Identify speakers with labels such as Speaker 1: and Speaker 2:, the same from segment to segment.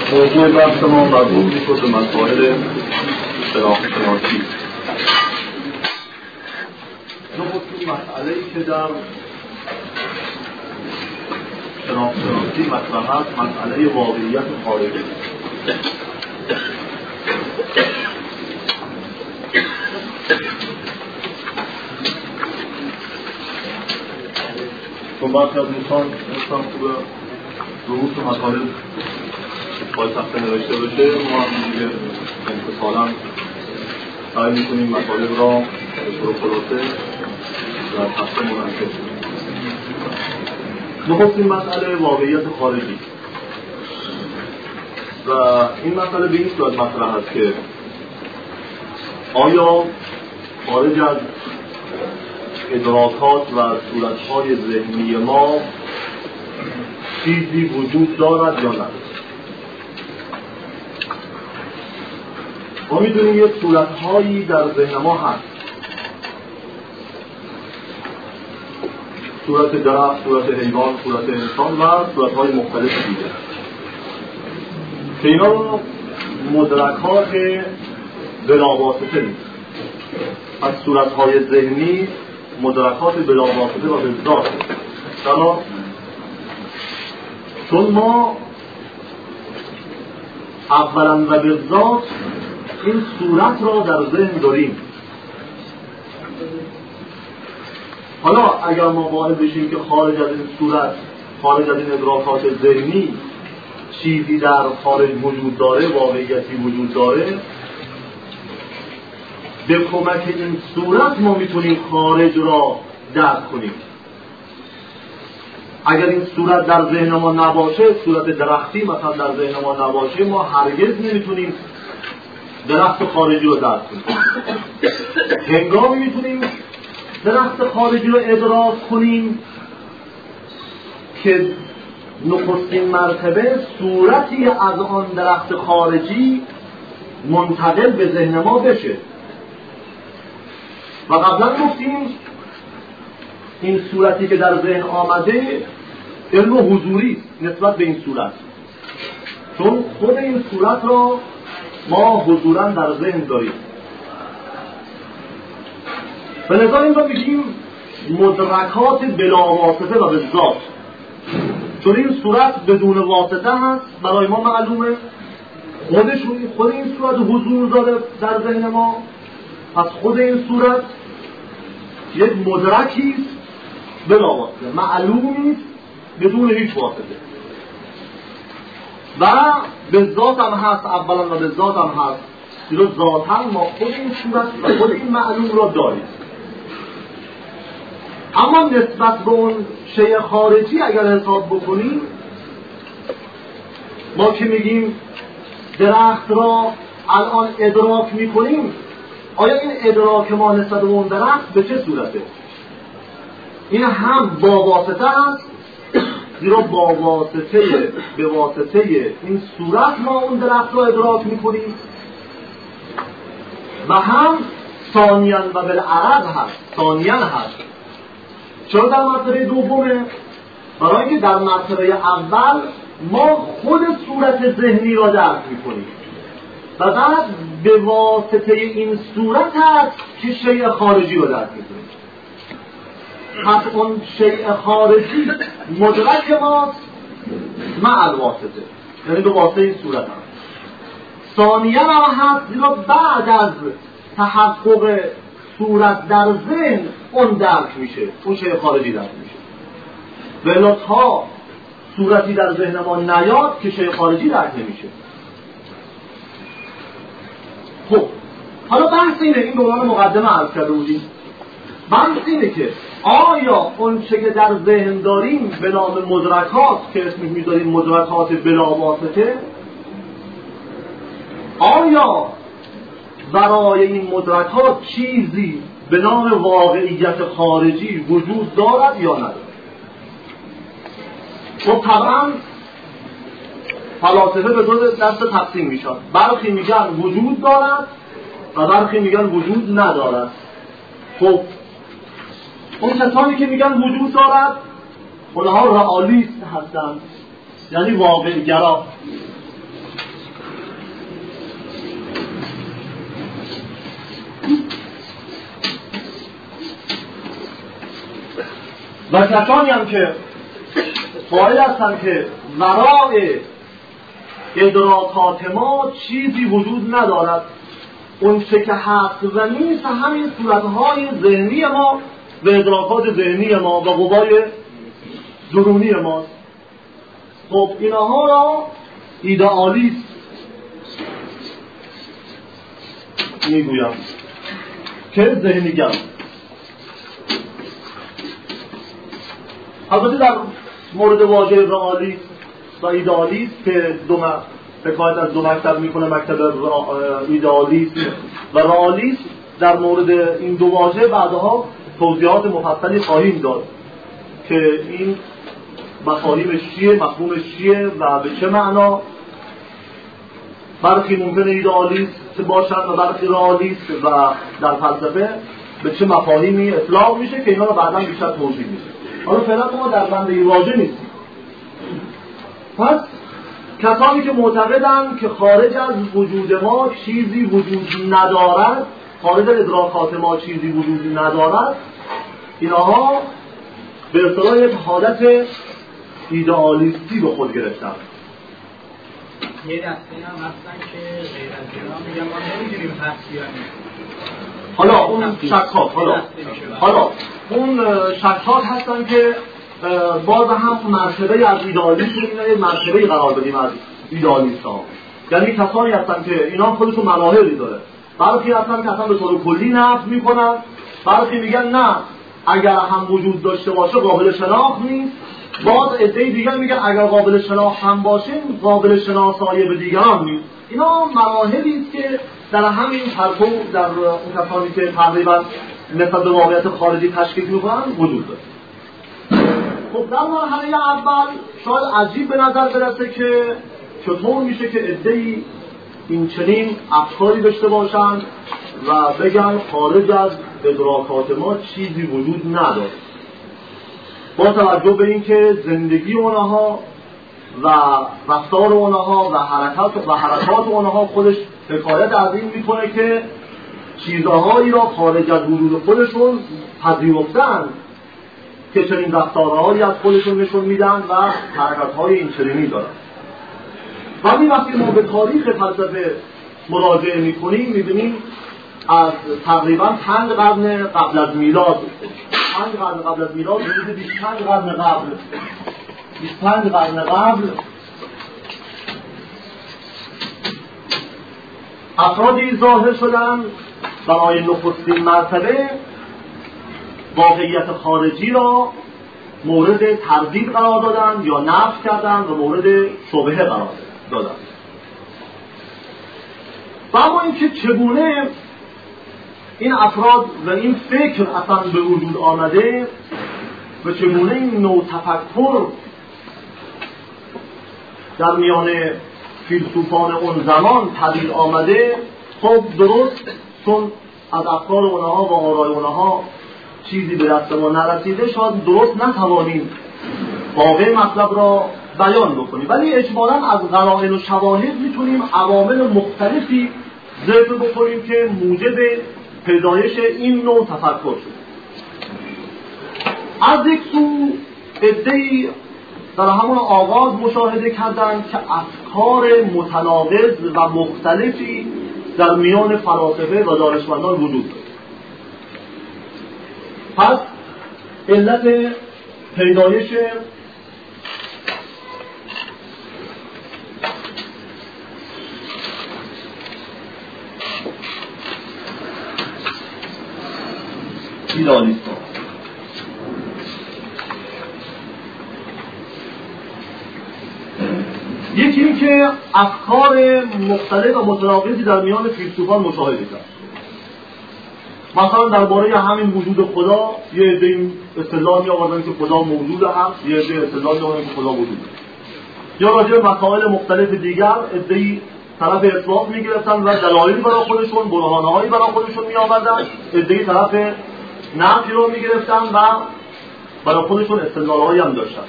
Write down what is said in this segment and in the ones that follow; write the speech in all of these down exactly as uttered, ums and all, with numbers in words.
Speaker 1: موضوع بحث ما مربوط می‌شد به مسائل شناختی. نخستین مسئله‌ای که در شناختی مطرح است مسئله واقعیت خارجی. چون برخی از دوستان دوستان خوبه روز و مطالب باید تخته نوشته بشه، ما هم دیگه انتصالا سعی میکنیم مطالب را به طور خلاصه در تخته منعکس کنیم. نخستین مسئله واقعیت خارجی و این مسئله به این صورت مطرح است که آیا خارج از ادراکات و صورتهای ذهنی ما چیزی وجود دارد یا نه؟ ما میدونیم یک صورتهایی در ذهن ما هست، صورت درخت، صورت حیوان، صورت انسان و صورتهای مختلف دیگه که اینا مدرکات بلاواسطه نیست. از صورتهای ذهنی مدرکات بلاواسطه و به ذات. چرا؟ چون ما اولا و به ذات این صورت را در ذهن داریم. حالا اگر ما واقع بشیم که خارج از این صورت، خارج از این ادراکات ذهنی چیزی در خارج وجود داره، واقعیتی وجود داره، به کمک این صورت ما میتونیم خارج را درک کنیم. اگر این صورت در ذهن ما نباشه، صورت درختی مثلا در ذهن ما نباشه، ما هرگز نمیتونیم درخت خارجی رو درک کنیم. هنگامی میتونیم درخت خارجی رو ادراک کنیم که نخستین مرتبه صورتی از آن درخت خارجی منتقل به ذهن ما بشه. و قبلا گفتیم این صورتی که در ذهن آمده علم حضوری نسبت به این صورت، چون خود این صورت را ما حضوراً در ذهن داریم. به نظر این را میگیم مدرکات بلاواسطه و به ذات، چون این صورت بدون واسطه هست، برای ما معلومه، خودشون خود این صورت حضور داره در ذهن ما. پس خود این صورت یک مدرکی است بلاواسطه، معلومی است بدون هیچ واسطه و به ذات هم هست. اولا و به ذات هم هست، زیرا ذاتا ما خود این صورت و خود این معلوم را داریم. اما نسبت به اون شیء خارجی اگر حساب بکنیم، ما که میگیم درخت را الان ادراک میکنیم، آیا این ادراک ما نسبت به اون درخت به چه صورته؟ این هم با واسطه هست، زیرا با واسطه به واسطه این صورت ما اون درخت را ادراک میکنیم، و هم ثانیاً و بالعرض هست. ثانیاً هست چرا در مرتبه دومه؟ برای اینکه در مرتبه اول ما خود صورت ذهنی را درک میکنیم و بعد به واسطه این صورت هست که شیء خارجی رو درک میکنیم. پس اون شیء خارجی مدرک ماست مع الواسطه، یعنی به واسطه این صورت هست. ثانیاً هم هست، زیرا بعد از تحقق صورت در ذهن اون درک میشه، اون شیء خارجی درک میشه. ولی تا صورتی در ذهن ما نیاد که شیء خارجی درک نمیشه. خب حالا بحث اینه، این دوران مقدمه عرض کرده بودیم، بحث اینه که آیا اون چه که در ذهن داریم به نام مدرکات که اسمش میذاریم مدرکات بلاواسطه، آیا برای این مدرکات چیزی به نام واقعیت خارجی وجود دارد یا ندارد؟ خب طبعا فلاسفه به دو دسته تقسیم میشن. برخی میگن وجود دارد و برخی میگن وجود ندارد. خب اون کسانی که میگن وجود دارد اونها رئالیست هستند، یعنی واقع گرا. و کسانی هم که قائل هستند که ورای ادراکات ما چیزی وجود ندارد، اون چه که هست و نیست همین صورتهای ذهنی ما و ادراکات ذهنی ما و قوای درونی ماست. خب اینها را ایدئالیست میگویم که ذهنیگر. البته در مورد واژه رئالیسم و ایدئالیسم که دو حکایت از دو مکتب میکنه، مکتب ایدئالیسم و رئالیسم، در مورد این دو واژه بعدها توضیحات مفصلی خواهیم داد که این مفاهیمش چیه، مفهومش چیه و به چه معنا. برخی ممکنه ایدئالیست باشد و برخی رئالیست و در فلسفه به چه مفاهیمی اطلاق میشه که اینا رو بعدا بیشتر توضیح میشه. حالا فعلا ما در بند این واژه نیستیم. پس کسانی که معتقدند که خارج از وجود ما چیزی وجود ندارد، خارج از ادراکات ما چیزی وجود ندارد، اینها به اصطلاح یک حالت ایدئالیستی به خود گرفتن.
Speaker 2: یه دسته هم هستن که غیر از اینا میگن ما نمیدونیم هست یا نیست.
Speaker 1: حالا اون شکاک حالا حالا اون شکاک هستن که باز هم مرتبه از ایدئالیسم اینا یک مرتبه قرار بدیم از ایدئالیست ها. یعنی کسانی هستن که اینا خودشون مراحلی داره. برخی هستن که اصلا به طور کلی نفی میکنن، برخی میگن نه اگر هم وجود داشته باشه قابل شناخت نیست، باز عده دیگر میگن اگر قابل شناخت هم باشه قابل شناسایی به دیگران نیست. اینا مراحلی است که در همین پرتو در اون کسانی که تقریبا نسبت به واقعیت خارجی تشکیک میکنن وجود داره. خب در مرحله اول شاید عجیب به نظر برسه که چطور میشه که عده‌ای این چنین افکاری داشته باشن و بگن خارج از ادراکات ما چیزی وجود نداره، با توجه به اینکه زندگی اونها و رفتار اونها و حرکات و حرکات اونها خودش حکایت از این میکنه که چیزهایی را خارج از وجود خودشون پذیرفتن که چنین رفتارهایی از خودشون نشون میدن و حرکت‌های این چنینی دارن. ولی وقتی ما به تاریخ فلسفه مراجعه میکنیم میبینیم از تقریبا پنج قرن قبل از میلاد پنج قرن قبل از میلاد حدود بیست و پنج قرن قبل بیست و پنج قرن قبل افرادی ظاهر شدن برای نخستین مرتبه واقعیت خارجی را مورد تردید قرار دادن یا نفی کردن و مورد شبهه قرار دادن. و اما اینکه چگونه این افراد و این فکر اصلا به وجود آمده و چگونه این نوع تفکر در میان فیلسوفان اون زمان پدید آمده، خب درست چون از افکار اونها و آرای اونها چیزی به دست ما نرسیده شاید درست نتوانیم واقع مطلب را بیان بکنیم، ولی اجمالاً از قرائن و شواهد میتونیم عوامل مختلفی ذکر بکنیم که موجب پیدایش این نوع تفکر شد. از یک سو عده‌ای در همون آغاز مشاهده کردند که افکار متناقض و مختلفی در میان فلاسفه و دانشمندان وجود دارد. پس علت پیدایش ایدئالیسم یکی این که افکار مختلف و متناقضی در میان فیلسوفان مشاهده کرد. مثلا درباره همین وجود خدا یه عده استدلال می آوردن که خدا موجود هست، یه عده استدلال می آوردن که خدا وجود هست. یا راجع به مسائل مختلف دیگر عده‌ای طرف اثبات می گرفتن و دلایل برای خودشون، برهانه‌هایی برای خودشون می آوردن، عده‌ای طرف نفی رو می گرفتن و برای خودشون استدلال‌هایی هم داشتن.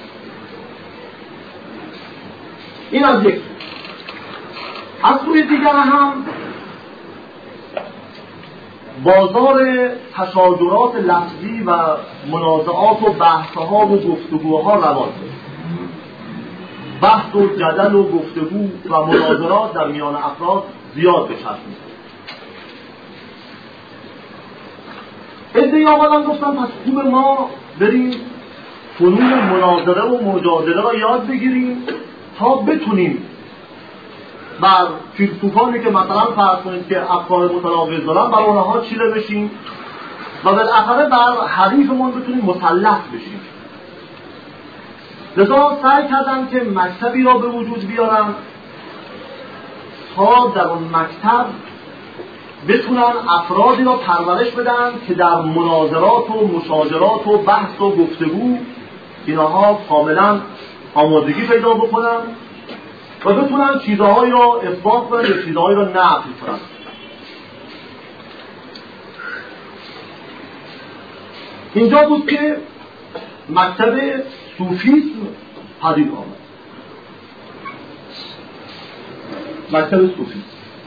Speaker 1: این از یک. از سوی دیگر هم بازار تشاجرات لفظی و منازعات و بحثها و گفتگوها روان شد. بحث و جدل و گفتگو و مناظرات در میان افراد زیاد به چشم می‌خورد. عده‌ای آمدن گفتن پس خوب ما بریم فنون مناظره و مجادله را یاد بگیریم تا بتونیم بر فیلسوفانی که مثلا فرض کنید که افکار متناقض دارن بر اونها چیره بشیم و بالاخره بر حریفمون بتونیم مسلط بشیم. لذا سعی کردن که مکتبی را به وجود بیارن تا در اون مکتب بتونن افرادی را پرورش بدن که در مناظرات و مشاجرات و بحث و گفتگو اینها کاملا آمادگی پیدا بکنن و بتونن چیزهایی را اثبات کنن یا چیزهایی را نفی کنن. اینجا بود که مکتب صوفیسم پدید آمد. مکتب صوفیسم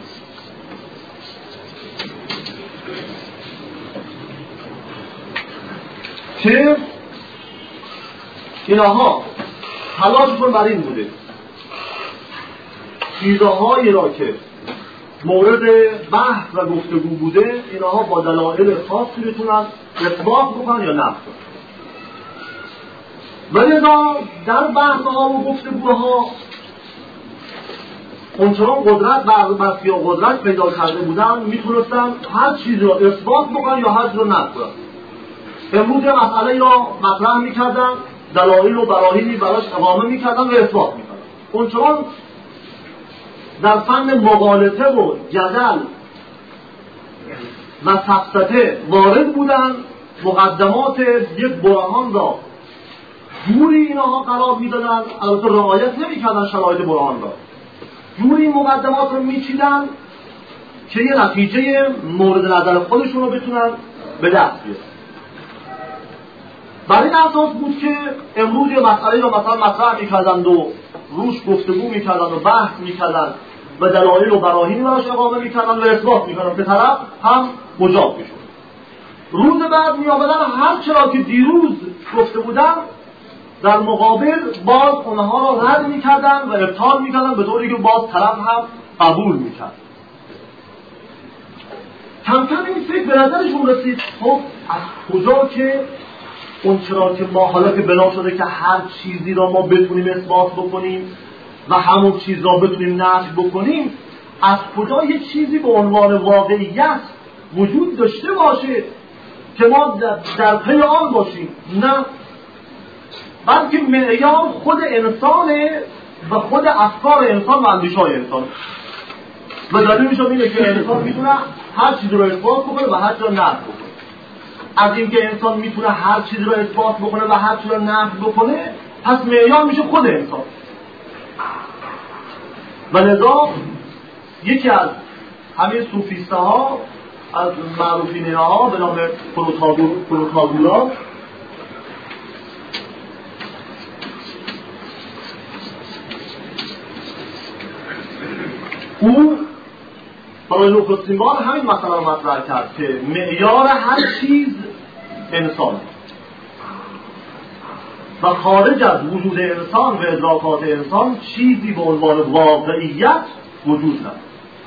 Speaker 1: که اینها تلاششون بر این بوده چیزهایی را که مورد بحث و گفتگو بوده اینها با دلایل خاصی بتونن اثبات بکنن یا نفی کنن. ولی در بحث‌ها و گفتگوها اونچنان قدرت بر یا قدرت پیدا کرده بودن میتونستن هر چیزی را اثبات بکنن یا هر چیزی را نفی کنن. امروز مسئله را مطرح میکردن، دلایل و براهینی براش اقامه میکردن و اثبات میکردن. اونچنان در فن مغالطه و جدل و سفسطه وارد بودن، مقدمات یک برهان را جوری اینها قرار میدادن، البته رعایت نمیکردن شرایط برهان را، جوری مقدمات رو میچیدن که یه نتیجه مورد نظر خودشون رو بتونن به دست بیارن. برای این اساس بود که امروز یه مسئله رو مثلا مطرح میکردند و روش گفتگو میکردند و بحث میکردند و دلایل و براهینی براش اقامه میکردند و اثبات میکردند، به طرف هم مجاب میشد. روز بعد میآمدن هر چرا که دیروز گفته بودن در مقابل باز اونها را رد میکردن و ابطال میکردن به طوری که باز طرف هم قبول میکرد. کم کم این فکر به نظرشون رسید خب از کجا که اون چرا که ما حالا که بنا شده که هر چیزی را ما بتونیم اثبات بکنیم و همون چیز را بتونیم نفی بکنیم، از کجا یه چیزی به عنوان واقعیت وجود داشته باشه که ما در, در پی آن باشیم؟ نه، بلکه معیار خود انسانه و خود افکار انسان و اندیشه‌های انسان. و دلیل میشه اینه که انسان میتونه هر چیزی رو اثبات بکنه و هر چیزی رو نفی بکنه. از اینکه انسان میتونه هر چیزی رو اثبات بکنه و هر چیزی رو نفی بکنه، پس معیار میشه خود انسان. و لذا یکی از همین صوفیسته ها از معروفین ها به نام پروتاگوراس او برای نخستین بار همین مسئله رو مطرح کرد که معیار هر چیز انسان و خارج از وجود انسان و ادراکات انسان چیزی به عنوان واقعیت وجود ندارد.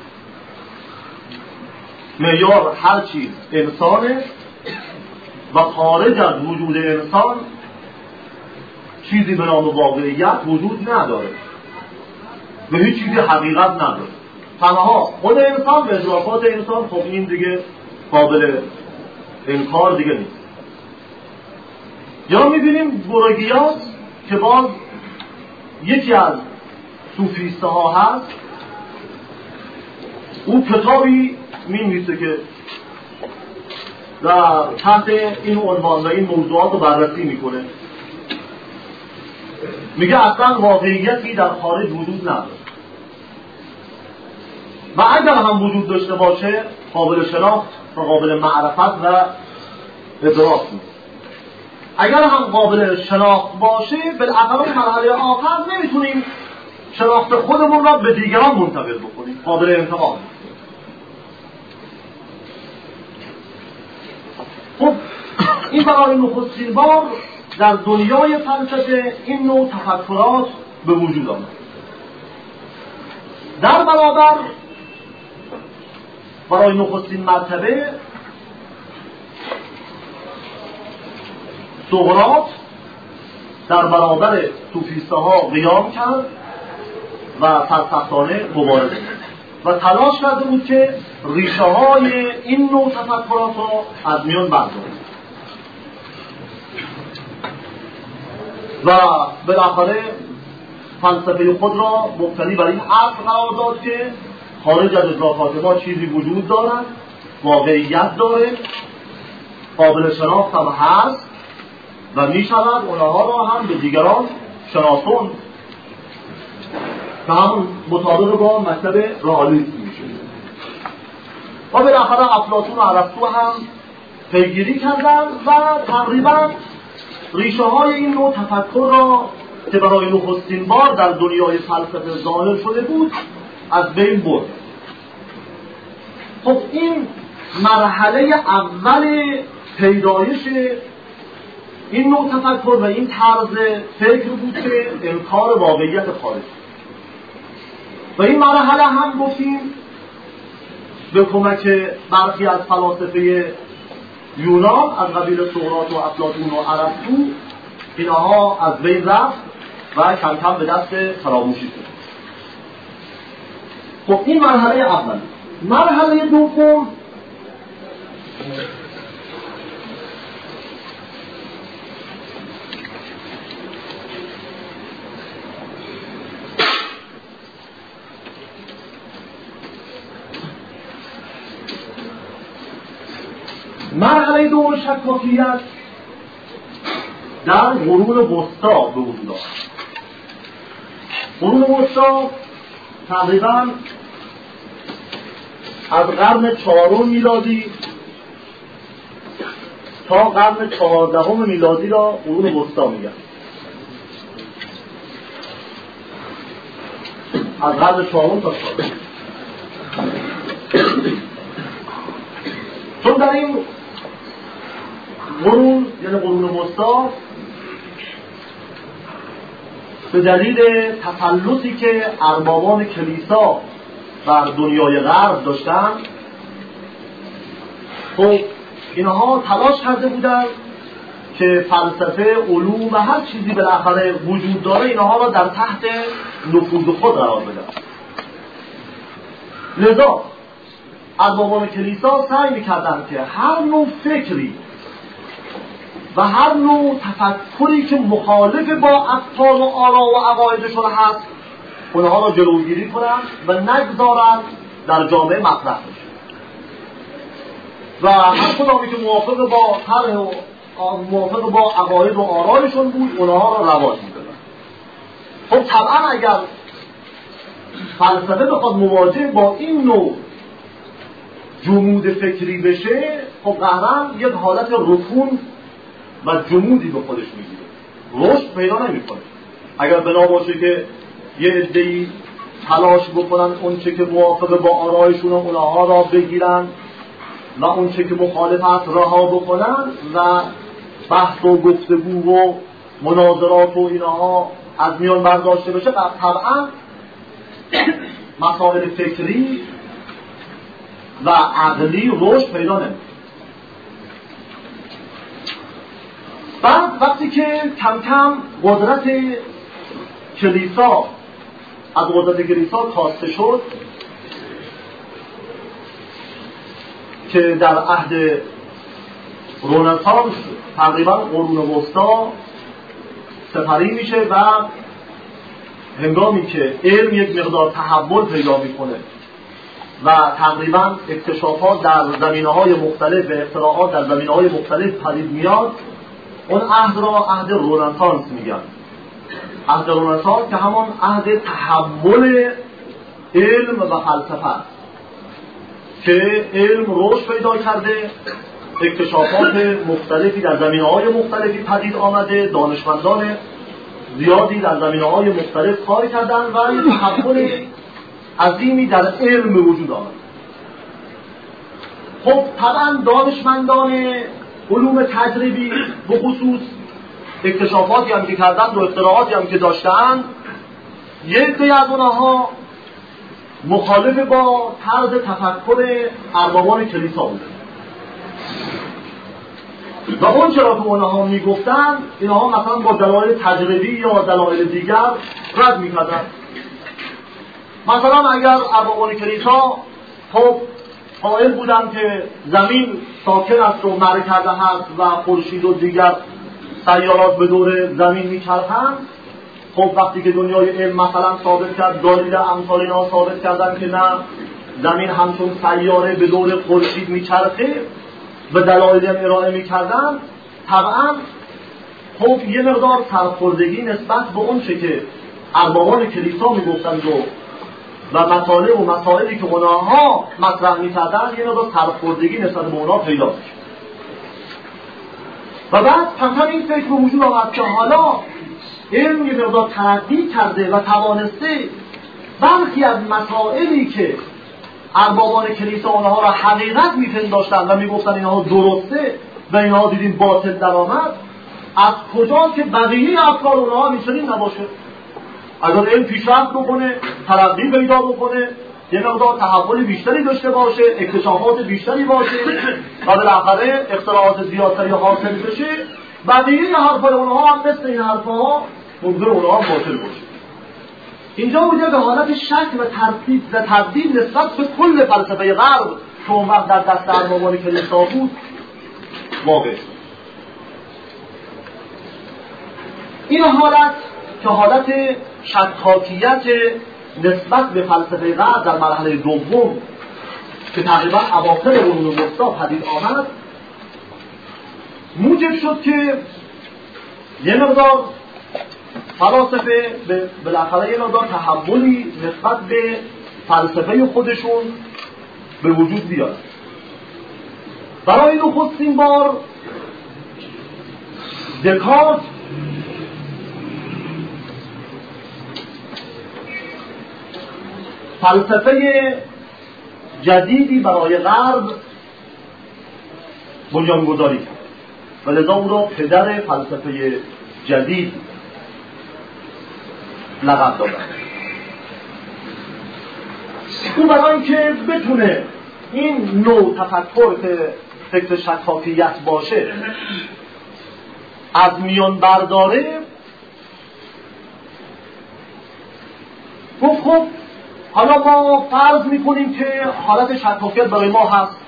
Speaker 1: معیار هر چیز انسانه و خارج از وجود انسان چیزی به نام واقعیت وجود نداره و هیچ چیزی حقیقت نداره. تنها خود انسان و ادراکات انسان، خب این دیگه قابل انکار دیگه نیست. یا میبینیم بورگیاس که باز یکی از صوفیسته ها هست، او کتابی می‌نویسه که در تحت این عنوان و این موضوعات رو بررسی میکنه. میگه اصلا واقعیتی در خارج وجود نداره و اگر هم وجود داشته باشه قابل شناخت و قابل معرفت و ادراک نیست. اگر هم قابل شناخت باشه بالاخره مرحله آخر نمیتونیم شناخت خودمون را به دیگران منتقل بکنیم، قابل انتقال. این برای نخستین بار در دنیای فلسفه این نوع تفکرات به وجود آمد. در برابر برای نخستین مرتبه سقراط در برابر سوفیسته ها قیام کرد و سرسختانه مبارزه و تلاش کرده بود که ریشه های این نوع تفکرات را از میان بردارد و بالاخره فلسفه خود را مبتنی بر این اصل قرار داد که خارج از ادراکات ما چیزی وجود دارد، واقعیت داره، قابل شناخت هم هست و می شود اونها را هم به دیگران شناسون که هم مطابق با مکتب رئالیسم میشه. و بالاخره افلاطون و ارسطو هم پیگیری کردند و تقریبا ریشه های این نوع تفکر را که برای نخستین بار در دنیای فلسفه ظاهر شده بود از بین برد. خب این مرحله اول پیدایش این نوع تفکر و این طرز فکر بود که انکار واقعیت خارج و این مرحله هم گفتیم به کمک برخی از فلاسفه یونان از قبیل سقراط و افلاطون و ارسطو اینها از بین رفت و کم کم به دست فراموشی شد. خب این مرحله اول. مرحله دوم مرحله دوم شکاکیت در قرون وسطا به وجود آمد. قرون وسطا تقریبا از قرن چهارم میلادی تا قرن چهاردهم میلادی را قرون وسطا میگن. از قرن چهارم تا چهاردهم. چون در این قرون یعنی قرون وسطا به دلیل تسلطی که اربابان کلیسا بر دنیای غرب داشتن، خب اینها تلاش کرده بودند که فلسفه، علوم و هر چیزی بالاخره وجود داره اینها را در تحت نفوذ خود قرار بدن. لذا اربابان کلیسا سعی می‌کردند که هر نوع فکری و هر نوع تفکری که مخالف با افکار و آرا و عقایدشون هست اونها را جلوگیری کنند و نگذارند در جامعه مطرح بشه و هر کدامی که موافق با طرح و موافق با عقاید و آرایشون بود اونها را رواج می‌دادن. خب طبعا اگر فلسفه بخواد مواجه با این نوع جمود فکری بشه، خب قهرن یک حالت رکون و جمودی به خودش میگیره، رشد پیدا نمیکنه. اگر بنا باشه که یه عده‌ای تلاش بکنن اون چه که موافق با آرایشون اونها را بگیرن و اون چه که مخالف هست رها بکنن و بحث و گفتگو و مناظرات و اینها از میان برداشته بشه، طبعا مسائل فکری و عقلی رشد پیدا نمیکنه. بعد وقتی که کم کم قدرت کلیسا از قدرت کلیسا کاسته شد که در عهد رنسانس تقریبا قرون وسطا سپری میشه و هنگامی که علم یک مقدار تحول پیدا میکنه و تقریبا اکتشافات در زمینه‌های مختلف و اختراعات در زمینه‌های مختلف پدید میاد، اون عهد را عهد رنسانس میگن. عهد رنسانس که همون عهد تحول علم و فلسفه است که علم رشد پیدا کرده، اکتشافات مختلفی در زمینه‌های مختلفی پدید آمده، دانشمندان زیادی در زمینه‌های مختلف کار کردن و یک تحول عظیمی در علم وجود آمد. خب طبعا دانشمندان علوم تجربی به خصوص اکتشافاتی هم که کردن و اختراعاتی هم که داشتن، یک عده از اونها مخالف با طرز تفکر اربابان کلیسا بوده و اون چرا که اونها میگفتن اینها مثلا با دلایل تجربی یا دلایل دیگر رد میکردن. مثلا اگر اربابان کلیسا خب قائل بودن که زمین ساکن است و مرکز هست و خورشید و دیگر سیارات به دور زمین میچرخند، خب وقتی که دنیای علم مثلا ثابت کرد، دالیل امثال اینا ثابت کردن که نه زمین همچون سیاره به دور خورشید میچرخه و دلایل هم ارائه میکردن، طبعا خب یه مقدار سرخوردگی نسبت به اون چه که اربابان کلیسا میگفتند و و مطالب و مسائلی که اونها مطرح میکردن یه مقدار سرخوردگی نسبت به اونها پیدا میشه. و بعد پس این فکر به وجود آمد که حالا علم یه مقدار ترقی کرده و توانسته برخی از مسائلی که اربابان کلیسا اونها را حقیقت میپنداشتن و میگفتن اینها درسته و اینها دیدیم باطل در آمد، از کجا که بقیه افکار اونها میتونین نباشه. اگر علم پیشرفت بکنه، ترقی پیدا بکنه، یه مقدار تحول بیشتری داشته باشه، اکتشافات بیشتری باشه و بالاخره اختراعات زیادتری حاصل بشه، بقیه حرفای اونها هم مثل این حرفها ممکن اونها هم باطل باشه. اینجا بوده به حالت شک و تردید و تردید نسبت به کل فلسفه غرب که اون وقت در دست اربابان کلیسا بود واقع شد. این حالت که حالت شکاکیت نسبت به فلسفه غرب در مرحله دوم که تقریبا اواخر قرون وسطی پدید آمد، موجب شد که یه مقدار فلاسفه بالاخره یه مقدار تحولی نسبت به فلسفه خودشون به وجود بیاد. برای نخستین بار دکارت فلسفه جدیدی برای غرب بنیانگذاری کرد و لذا او را پدر فلسفه جدید لقب دادن. او برای اینکه بتونه این نوع تفکر که فکر شکاکیت باشه از میان برداره، گفت خب حالا ما فرض میکنیم که حالت شکاکیت برای ما هست،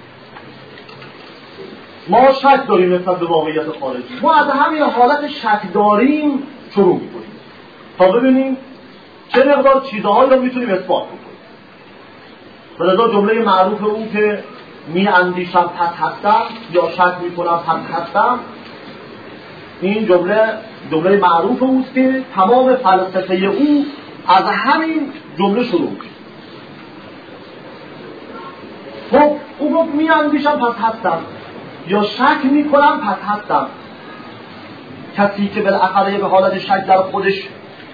Speaker 1: ما شک داریم نسبت به واقعیت خارجی، ما از همین حالت شک داریم شروع میکنیم تا ببینیم چه مقدار چیزهایی رو میتونیم اثبات بکنیم. ولذا جمله معروف او که می اندیشم پس هستم یا شک میکنم پس هستم، این جمله جمله معروف اوست که تمام فلسفه او از همین جمله شروع میشه. خب او گفت می اندیشم پس هستم یا شک میکنم پس هستم. کسی که بالاخره به حالت شک در خودش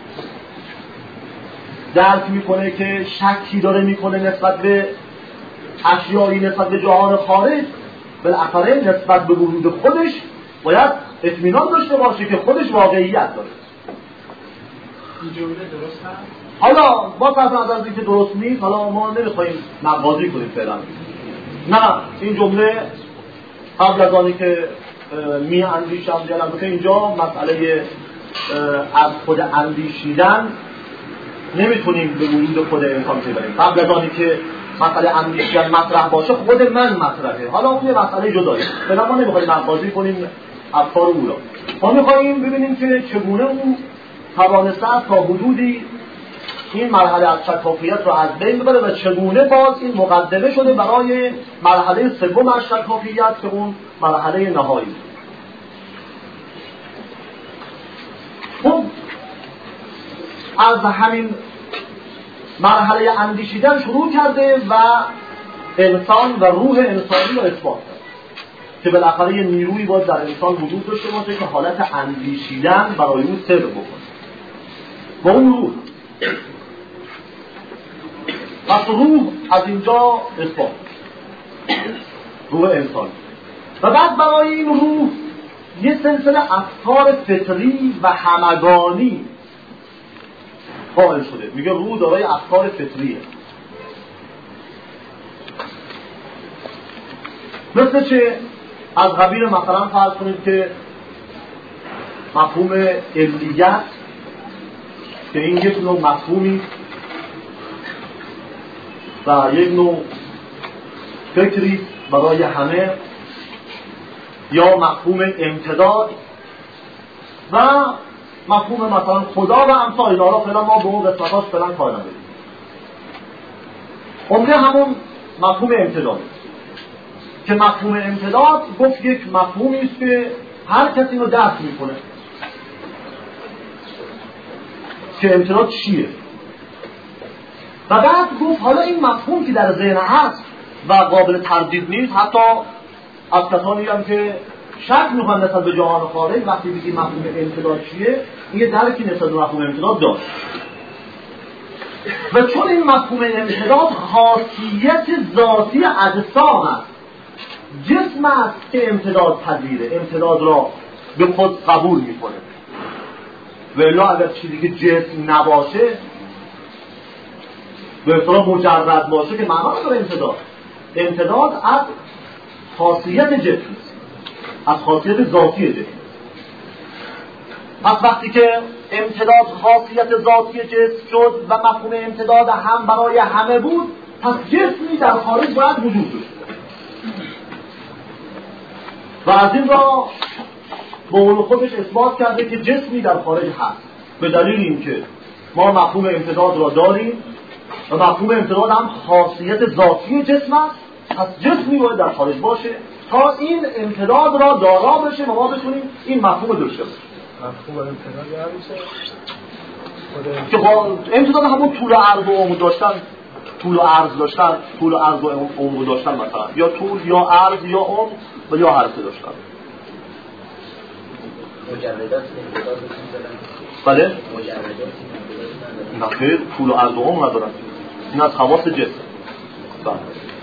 Speaker 1: درک میکنه که شکی داره میکنه نسبت به اشیایی، نسبت به جهان خارج، بالاخره نسبت به وجود خودش باید اطمینان داشته باشه که خودش واقعیت داره.
Speaker 2: این جمله درست هست؟
Speaker 1: حالا با صرف نظر از اینکه درست نیست، حالا ما نمیخوایم مغازی کنیم فعلا. نه، این جمله قبل از آنی که می اندیشم جلم بکنه، اینجا مسئله از خود اندیشیدن نمیتونیم به وجود خود انسان ببریم. قبل از آنی که مسئله اندیشیدن مطرح باشه خود من مطرحه، حالا اون یه مسئله جداییه. فعلا ما نمیخوایم مغازی کنیم افکار او را. ما میخوایم ببینیم که چگونه او توانسته تا حدودی این مرحله از شکاکیت رو از بین ببره و چگونه باز این مقدمه شده برای مرحله سوم از شکاکیت که اون مرحله نهایی. خب از همین مرحله اندیشیدن شروع کرده و انسان و روح انسانی رو اثبات کرد که بالاخره یه نیرویی باید در انسان وجود داشته باشه که حالت اندیشیدن برای اون صدق بکنه و اون روح. پس روح از اینجا اثبات، روح انسان. و بعد برای این روح یه سلسله افکار فطری و همگانی قائل شده. میگه روح دارای افکار فطریه. مثل چه؟ از قبیل مثلا فرض کنید که مفهوم علیت که این یک نوع مفهومی و یک نوع فکری برای همه، یا مفهوم امتداد و مفهوم مثلا خدا و امثال اینا. فعلا ما به اون قسمتاش فعلا کار نداریم. عمده همون مفهوم امتداد که مفهوم امتداد گفت یک مفهومی است که هر کسی رو درک میکنه که امتداد چیه. و بعد گفت حالا این مفهوم که در ذهن هست و قابل تردید نیست، حتی از کسانی هم که شک میکنن نسبت به جهان خارج، وقتی بگی مفهوم امتداد چیه، این یه درکی نسبت به مفهوم امتداد داشت. و چون این مفهوم امتداد خاصیت ذاتی اجسام است، جسم است که امتداد پذیره، امتداد را به خود قبول میکنه. و الا اگر چیزی که جسم نباشه، به اصطلاح مجرد باشه، که معنا نداره امتداد. امتداد از خاصیت جسم است، از خاصیت ذاتی جسم. پس وقتی که امتداد خاصیت ذاتی جسم شد و مفهوم امتداد هم برای همه بود، پس جسمی در خارج باید وجود داشت. و از این را به قول خودش اثبات کرده که جسمی در خارج هست، به دلیل اینکه ما مفهوم امتداد را داریم و مفهوم امتداد هم خاصیت ذاتی جسم است. پس جسمی باید در خارج باشه تا این امتداد را دارا بشه و ما بتونیم این مفهوم داشته باشیم.
Speaker 2: مفهوم امتداد یا
Speaker 1: که با امتداد همون طول و عرض و عمق داشتن، طول و عرض داشتن، طول و عرض و عمق داشتن، مثلا یا طول یا عرض یا عمق و یا حرکت داشتن.
Speaker 3: مجردات امتداد داشتن.
Speaker 1: بله؟
Speaker 3: مجردات
Speaker 1: نه خیر، طول و عرض و عمق ندارن. این از خواص جسم. بله.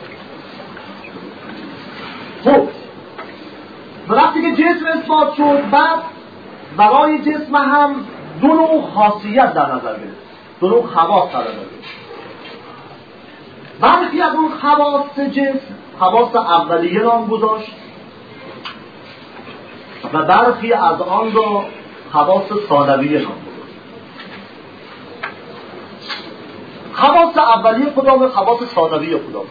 Speaker 1: خب وقتی که جسم اثبات شد، بعد برای جسم هم دو نوع خاصیت در نظر گرفت، دو نوع خواص در نظر گرفت. برخی از اون خواص جسم خواص اولیه نام گذاشت و برخی از آن را خواص ثانویه نام گذاشت. خواص اولیه کدامه؟ خواص ثانویه کدامه؟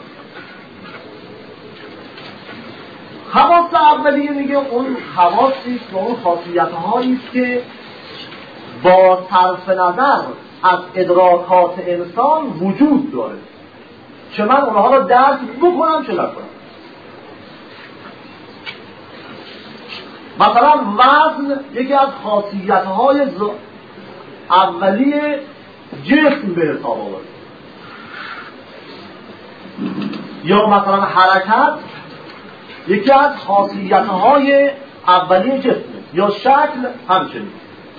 Speaker 1: خواص اولیه میگه اون خواصی است و اون خاصیت‌هایی است که با صرف نظر از ادراکات انسان وجود داره، چه من اونها را درک بکنم چه نکنم. مثلا وزن یکی از خاصیت‌های اولیه جسم به حساب آورد، یا مثلا حرکت یکی از خاصیت‌های اولیه جسم، یا شکل همچنین.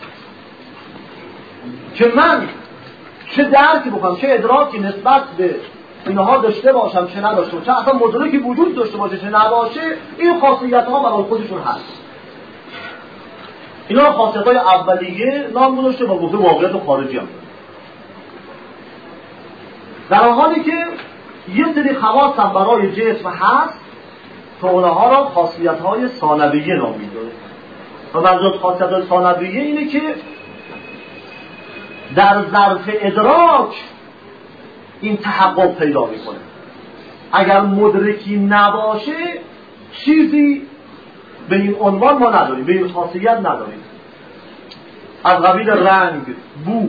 Speaker 1: که من چه درکی بکنم، چه ادراکی نسبت به اینها داشته باشم چه نداشته باشم، چه اصلا مدرکی وجود داشته باشه چه نباشه، این خاصیت‌ها برای خودشون هست. اینا خاصیت‌های اولیه نام گذاشته و گفته واقعیت خارجی هم. در حالی که یه سری خواص هم برای جسم هست که اونها را خاصیت‌های ثانویه نام می‌ذاره. و منظور خاصیت‌های ثانویه اینه که در ظرف ادراک این تحقق پیدا میکنه. اگر مدرکی نباشه چیزی به این عنوان ما نداریم، به این خاصیت نداریم. از قبیل رنگ، بو.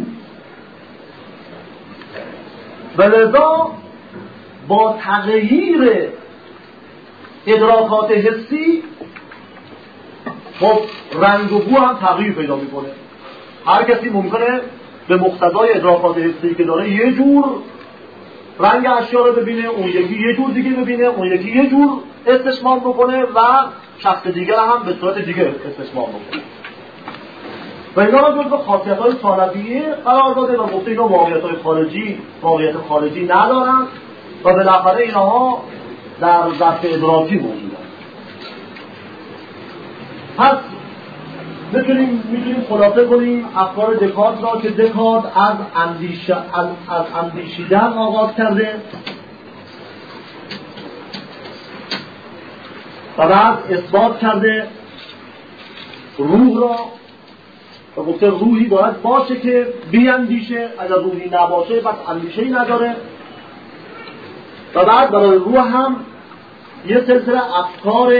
Speaker 1: ولذا با تغییر ادراکات حسی خب رنگ و بو هم تغییر پیدا میکنه. هر کسی ممکنه به مقتضای ادراکات حسی که داره یه جور رنگ اشیا رو ببینه، اون یکی یه جور دیگه ببینه، اون یکی یه جور استشمام بکنه و شخص دیگر هم به صورت دیگه استشمام بکنه. و اینا رو جزو خاصیت‌های ثانویه قرار داده و گفته اینا واقعیت‌های خارجی واقعیت خارجی ندارن و بالاخره اینها در ظرف ادراکی موجودن. پس میتونیم میتونیم خلاصه کنیم افکار دکارت را که دکارت از اندیش از, از اندیشیدن آغاز کرده و بعد اثبات کرده روح را و گفته روحی باید باشه که بیاندیشه، اگر روحی نباشه پس اندیشه‌ای نداره. و بعد برای روح هم یه سلسله افکار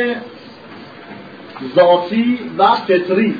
Speaker 1: ذاتی و فطری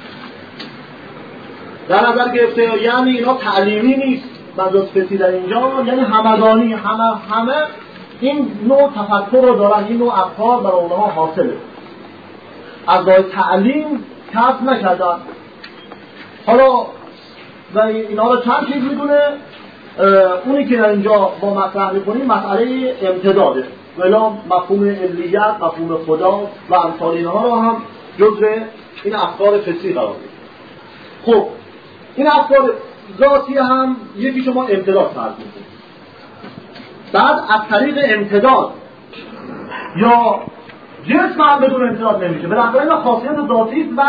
Speaker 1: در نظر گرفته، یعنی اینا تعلیمی نیست. مجاز فطری در اینجا یعنی همگانی، همه همه این نوع تفکر رو دارن، این نوع افکار برای اونها حاصله، از راه تعلیم کسب نکردن. حالا و اینا رو چند چیز میدونه، اونی که در اینجا با مطرح میکنیم مسئله امتداده، ولی مفهوم علیت، مفهوم خدا و امثال اینها رو هم جزء این افکار فطری قرار میده. خب این افکار ذاتی هم یکی شما امتداد فرض میکنیم، بعد از طریق امتداد یا جسم هم بدون امتداد نمیشه، بالاخره این خاصیت ذاتی است و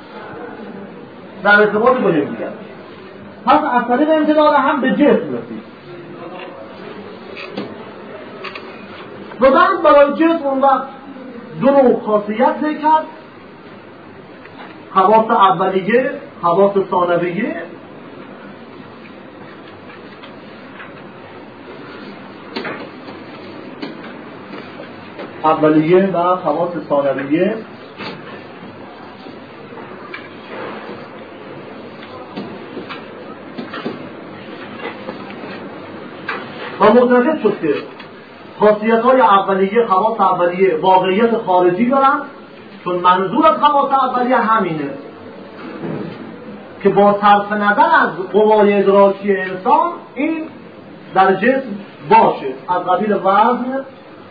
Speaker 1: در ارتباط با یکدیگر. پس از طریق امتداد هم به جسم رسید و بعد برای جسم اون وقت دو نوع خاصیت ذکر کرد، حواس اولیه، حواس ثانویه. اولیه و حواس ثانویه. و متوجه شد که خاصیت‌های اولیه، حواس اولیه واقعیت خارجی دارن، چون منظور از حواس اولیه همینه که با صرف نظر از قوای ادراکی انسان این در جسم باشه، از قبیل وزن،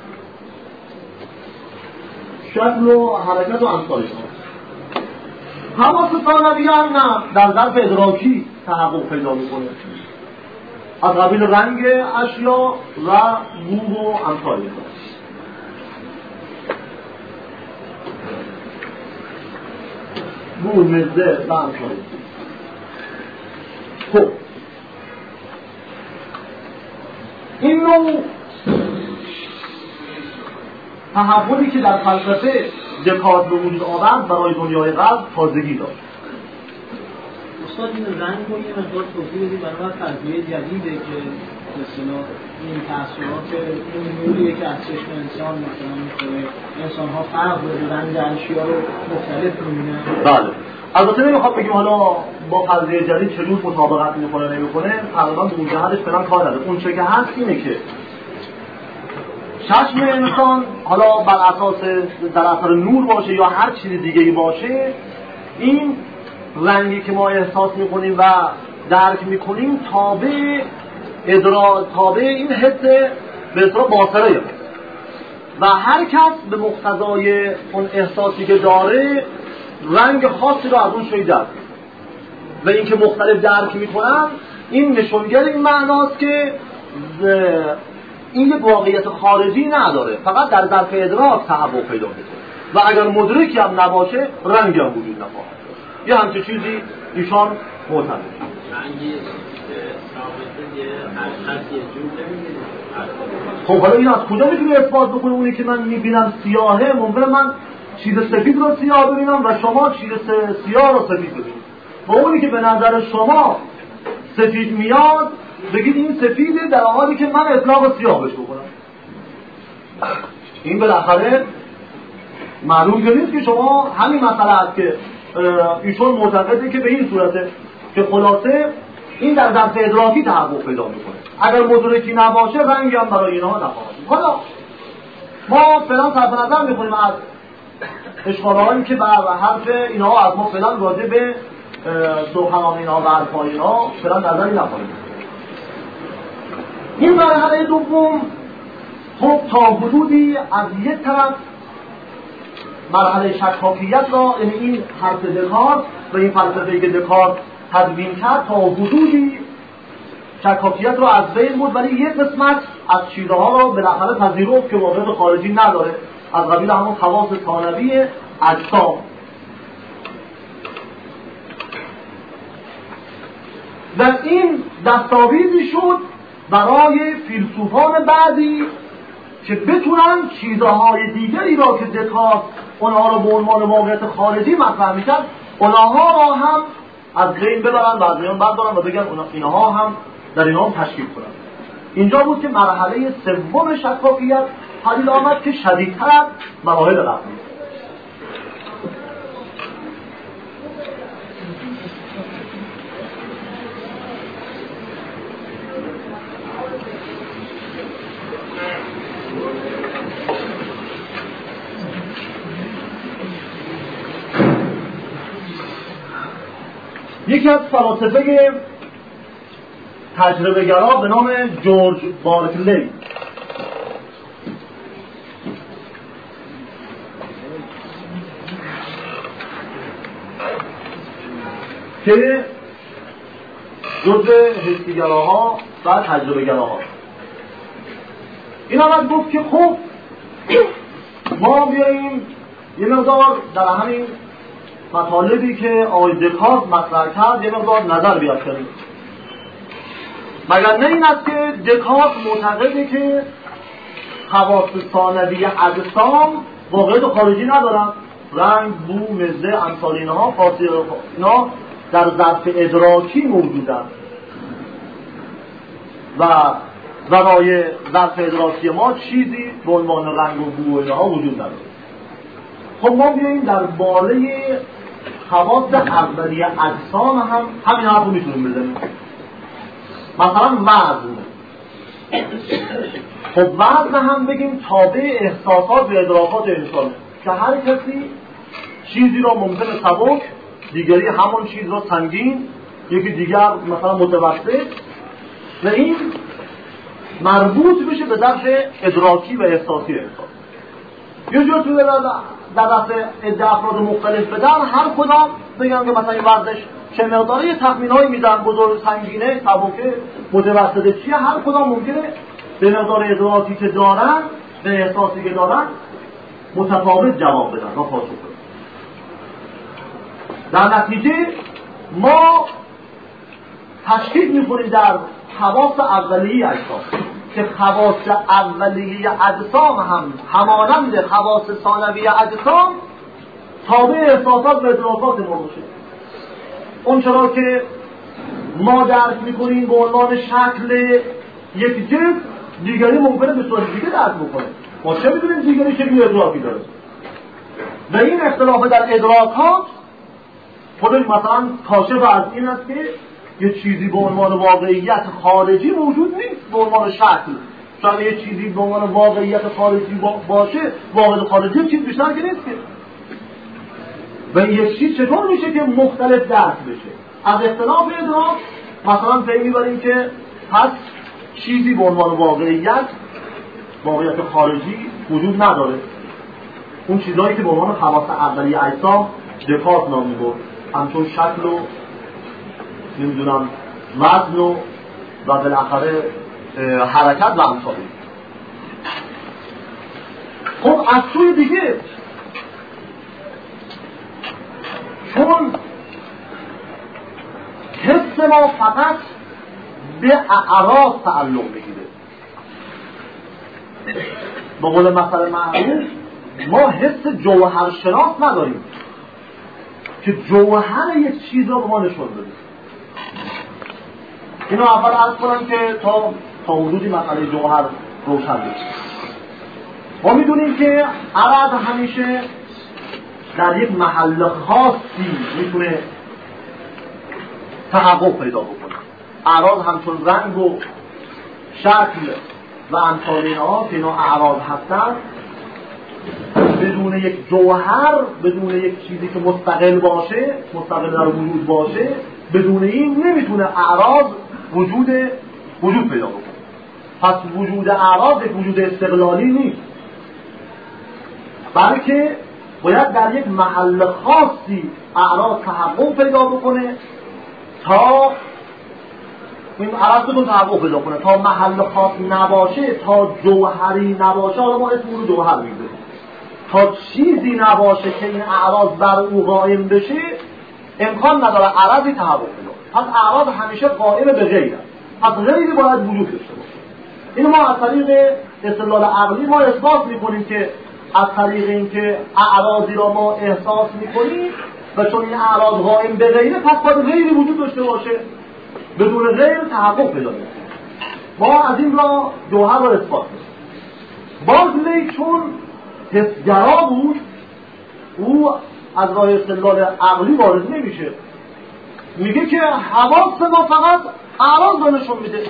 Speaker 1: شکل و حرکت و امثال شما. حواس ثانویه هم نه، در ظرف ادراکی تحقق پیدا میکنه، از قبیل رنگ اشیا و بو و امثال اینها. بو، مزه و امثال. خب این نوع تحولی که در فلسفه دکارت به وجود آورد برای دنیای غرب تازگی داشت.
Speaker 2: استاد این رنگ رو یه مقدار توضیح بدید برای من فرضیه جدیده که مثلا این تأثیرات این نوریه که از چشم انسان مثلا می‌کنه انسان‌ها فرق داره، رنگ اشیا رو مختلف می‌بینن.
Speaker 1: بله. البته نمیخواد بگیم حالا با فرضیه جدید چجور مطابقت می‌کنه نمی‌کنه، تقریبا به اون جهتش فعلا کار نداره. اون چه که هست اینه که چشم انسان حالا بر اساس در اثر نور باشه یا هر چیز دیگه‌ای باشه، این رنگی که ما احساس میکنیم و درک میکنیم تابع ادراک، تابع این حس به اصطلاح باصره و هر کس به مقتضای اون احساسی که داره رنگ خاصی رو از اون شوی درک و این که مختلف درک میکنن این نشونگر این معناست که این یک واقعیت خارجی نداره، فقط در ظرف ادراک تحقق پیدا میکنه و اگر مدرکی هم نباشه رنگی هم وجود نخواهد. یه همچه چیزی ایشان معتقد.
Speaker 3: رنگی ثابته یه حرکت یه جور نمی‌بینه.
Speaker 1: خب حالا این از کجا میتونی اثبات بکنه؟ اونی که من میبینم سیاهه ممکنه من چیز سفید رو سیاه ببینم و شما چیز سیاه رو سفید ببینید. با اونی که به نظر شما سفید میاد بگید این سفیده در حالی که من اطلاق سیاه بهش بکنم. این بالاخره معلوم که نیست که شما همین مسئله هست که ایشون معتقده که به این صورته که خلاصه این در ظرف ادراکی تحقق پیدا میکنه، اگر مدرکی نباشه رنگی هم برای اینها نخواهد. حالا ما فعلا صرف نظر میکنیم از اشکالهایی که بر حرف اینها از ما فعلا راجع به سخنان اینها و حرفهای اینها فعلا نظری نخواهیم. این مرحله دوم خب تا حدودی از یک طرف مرحله شکاکیت را، یعنی این حرف دکارت و این فلسفه‌ای که دکارت تدوین کرد تا حدودی شکاکیت را از بین بود، ولی یک قسمت از چیزها را بالاخره پذیرفت که واقعیت خارجی نداره، از قبیل همون خواص ثانوی اجسام و این دستاویزی شد برای فیلسوفان بعدی که بتونن چیزهای دیگری را که دکارت اونها را به عنوان واقعیت خارجی مطرح میکرد اونها را هم از بین ببرن و از میان بردارن و بگن اینها هم در اینها هم تشکیل کنن. اینجا بود که مرحله سوم شفافیت پدید آمد که شدیدتر از مراحل قبلی. یکی از فلاسفه تجربه‌گرا به نام جورج بارکلی که جزء حسی‌گراها و تجربه‌گراها این آمد گفت که خب ما بیاییم یه مقدار در همین مطالبی که آقای دکارت مطرح کرد یه مقدار نظر بیافکنیم. مگر نه این است که دکارت معتقده که خواص ثانوی اجسام واقعیت خارجی ندارن، رنگ، بو، مزه، امثال اینها خاصی اینا در ظرف ادراکی موجودن و برای ظرف ادراکی ما چیزی به عنوان رنگ و بو و اینها وجود نداره. خب ما بیاییم در باره خواص اولیه اجسام هم همین حرف رو میتونیم بزنیم. مثلا وزن، خب وزن هم بگیم تابع احساسات و ادراکات انسان که هر کسی چیزی را ممکنه سبک، دیگری همون چیز را سنگین، یکی دیگر مثلا متوسط و این مربوط بشه به ظرف ادراکی و احساسی انسان. یه جور توی در دست عده افراد مختلف بدن هر کدام بگم که مثلا این ورزش چه مقداره یه تخمین‌هایی میدن، بزرگ، سنگینه، سبکه، متوسطه چیه، هر کدام ممکنه به مقدار ادراکی که دارن به احساسی که دارن متفاوت جواب بدن و پاسخ بدن. در نتیجه ما تشکیک می‌کنیم در خواص اولیه اجسام که خواص اولیه اجسام هم همانند خواص ثانویه اجسام تابع احساسات و ادراکات ما باشه. اون چرا که ما درک میکنیم به عنوان شکل یک جسم، دیگری ممکنه به صورت دیگه درک بکنه. ما چه میدونیم دیگری شکلی ادراکی داره و این اختلاف در ادراکات خودش مثلا کاشف از این است که یه چیزی به عنوان واقعیت خارجی موجود نیست به عنوان شکل. شاید یه چیزی به عنوان واقعیت خارجی باشه، واقعیت خارجی چیز بیشتر که نیست که. و این یک چیز چطور میشه که مختلف درک بشه؟ از اختلاف ادراک مثلا پی میبریم که پس چیزی به عنوان واقعیت واقعیت خارجی وجود نداره. اون چیزهایی که به عنوان خواص اولیه اجسام دکارت نام میبرد، همچون شکل و نمیدونم وزن و و بالاخره حرکت و امثال. خب از سوی دیگه چون حس ما فقط به اعراض تعلق میگیره، به قول مثل معروف ما حس جوهرشناس نداریم که جوهر یک چیز رو به ما نشون بده. اینو اول عرض کنم که تا تا حدودی مسئله جوهر روشن بشه. ما میدونیم که عرض همیشه در یک محل خاصی میتونه تحقق پیدا بکنه. اعراض همچون رنگ و شکل و امثال اینها که اینا اعراض هستن بدون یک جوهر، بدون یک چیزی که مستقل باشه، مستقل در وجود باشه، بدون این نمیتونه اعراض وجود وجود پیدا بکنه. پس وجود اعراض یک وجود استقلالی نیست، بلکه باید در یک محل خاصی اعراض تحقق پیدا بکنه تا این اعراض بتون تحقق پیدا کنه. تا محل خاص نباشه، تا جوهری نباشه، حالا ما اسم رو جوهر میذاریم، تا چیزی نباشه که این اعراض بر او قائم بشه امکان نداره عرضی تحقق پیدا کنه. پس اعراض همیشه قائم به غیر است، پس غیری باید وجود داشته باشه. این ما از طریق استدلال عقلی ما اثبات میکنیم که از طریق اینکه اعراضی را ما احساس میکنیم و چون این اعراض قائم به غیره، پس باید غیری وجود داشته باشه، بدون غیر تحقق پیدا نمیکنه. ما از این را جوهر را اثبات میکنیم. بازلی چون حسگرا بود، او از راه استدلال عقلی وارد نمیشه، میگه که حواس ما فقط اعراض را نشون میده.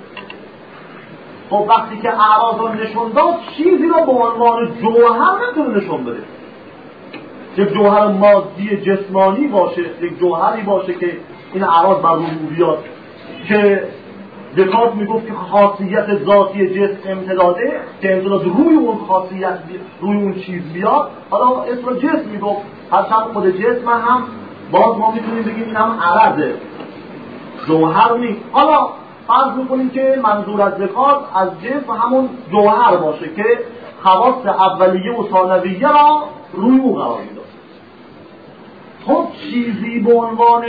Speaker 1: خب وقتی که اعراض را نشون داد، چیزی را به عنوان جوهر نتونه نشون بده. یک جوهر مادی جسمانی باشه، یک جوهری باشه که این اعراض بر روی بیاد، که دکارت میگفت که خاصیت ذاتی جسم امتداده، که امتداد روی اون خاصیت روی اون چیز بیاد. حالا اسم جسم میگفت، هرچند خود جسم هم باز ما میتونیم بگیم این هم عرضه، جوهر نیست. حالا فرض میکنیم که منظور از دکارت از جسم همون جوهر باشه که خواص اولیه و ثانویه را روی او قرار میداد. خب چیزی به عنوان